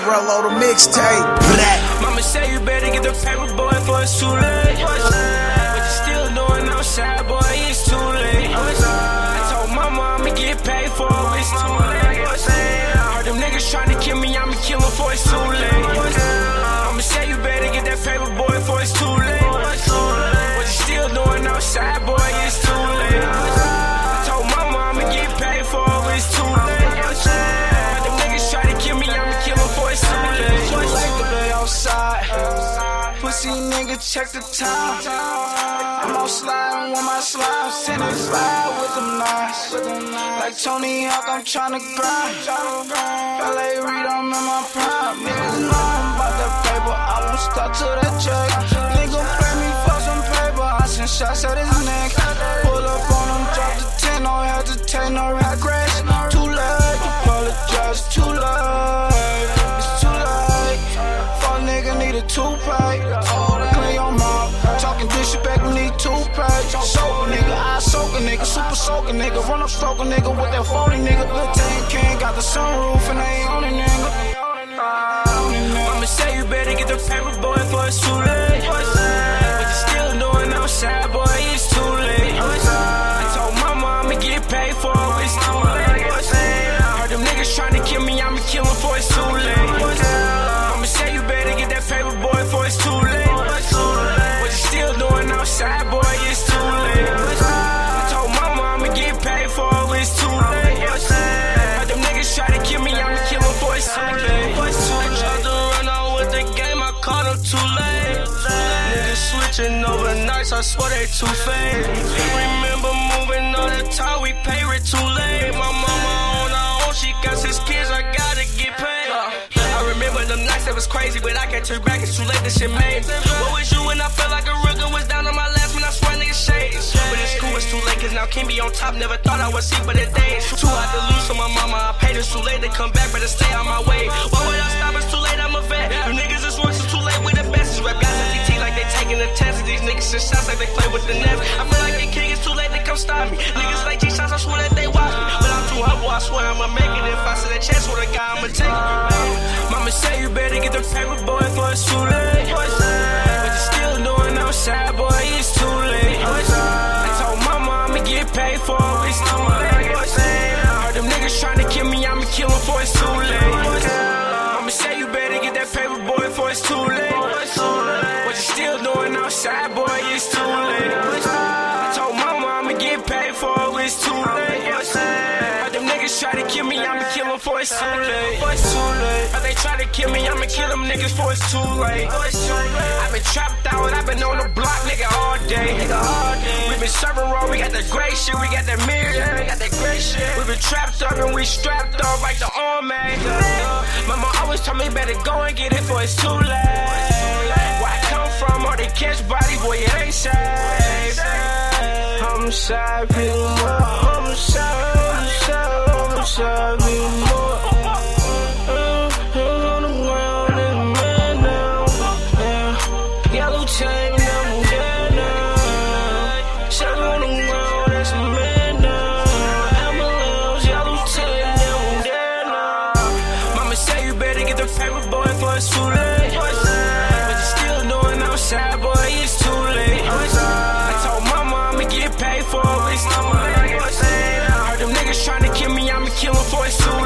Rello the mixtape. Mama say you better get the paper, boy, for it's too late. What you still doing outside, boy, it's too late. I told mama I'ma get paid for it, it's too late. I heard them niggas trying to kill me, I'ma kill them for it's too late. Mama say you better get that paper, boy, for it's too late. What you still doing outside, boy, it's too late. I told mama I'ma get paid for it, it's too late. Heard them niggas try to kill me, I'ma kill them for it's too late. Just like the day outside. Pussy nigga, check the time. I'm on sliding with my slime, sending slide with them knives. Like Tony Hawk, I'm tryna grind. LA Reid, I'm in my prime. Niggas know I'm about that paper, I won't stop till that check. Nigga pay me for some paper, I send shots at his neck. Pull up on him, drop the 10, no hesitate, no regrets. Too late, apologize, too late. It's too late. Fuck nigga need a toupee. Clean your mouth. Talking disrespect, we need toothpaste. Soak a nigga, I soak a nigga, super soak a nigga. Run up, stroke a nigga with that 40 nigga. Lil' Tan King got the sunroof and they on it, nigga. Mama say you better get the paper, boy, for it's too late. What you still doing outside, boy, it's too late. I told mama I'ma get paid for it, it's too late. I heard them niggas trying to kill me, I'ma kill them for it's too late. Mama say you better get that paper, boy, for it's too late. What you still doing outside, boy, it's too late. I told mama I'ma get paid for it, it's too late. Heard them niggas try to kill me, I'ma kill them for it's too late. I tried to run out with the game, I caught them too late. Niggas switching over nights, I swear they too fake. Remember moving all the time, we pay it too late. My mama on her own, she got 6 kids, I gotta get paid. I remember them nights that was crazy, but I can't turn back, it's too late, this shit made. What was you when I felt like a rugger was down on my last when I swear niggas shades. But in school it's too late, cause now King be on top, never thought I would see but the days. Too hard to lose, so my mama, I paid, it's too late to come back, better stay on my way. Why would I stop, it's too late, I'm a vet. You niggas is worse, it's too late with the best. Rap guys at TT like they taking the test. These niggas send shots like they play with the nets. I feel like they king, it's too late to come stop me. Niggas like G-shots, I swear that they watch me. But I'm too humble, I swear I'ma make it. If I see that chance with a guy, I'ma take it. Mama say you better get the paper, boy, for it's too late. What you still doing outside, boy, it's too late. I told mama I'ma get paid for it, it's too late. I heard them niggas trying to kill me, I'ma kill them for it's too late. Mama say you better get that paper, boy, for it's too late. What you still doing outside, boy, it's too late. I told mama I'ma get paid for it, it's too late. Heard them niggas try to kill me, I'ma kill them for it's too late. Heard they try to kill me, I'ma kill them niggas for it's too late. I've been trapped out, I've been on the block, nigga, all day. We been serving raw, we got the great shit, we got that mirror, we got that great shit. We been trapped up and we strapped up like the army. Mama always told me better go and get it for it's too late. Where I come from, all they catch body, boy, it ain't safe. I'm sorry, more. I'm sorry, more. On the ground and man down. Yeah. Yellow chain, I'm dead now. Shut on the ground, that's a man down. Ambulance, yellow chain, I'm dead now. Mama say you better get the paper, boy, for it's too late. What you still doing outside, boy, it's too late. I told mama I'ma get paid for it, it's too late. I heard them niggas trying to kill me, I'ma kill them for it's too late.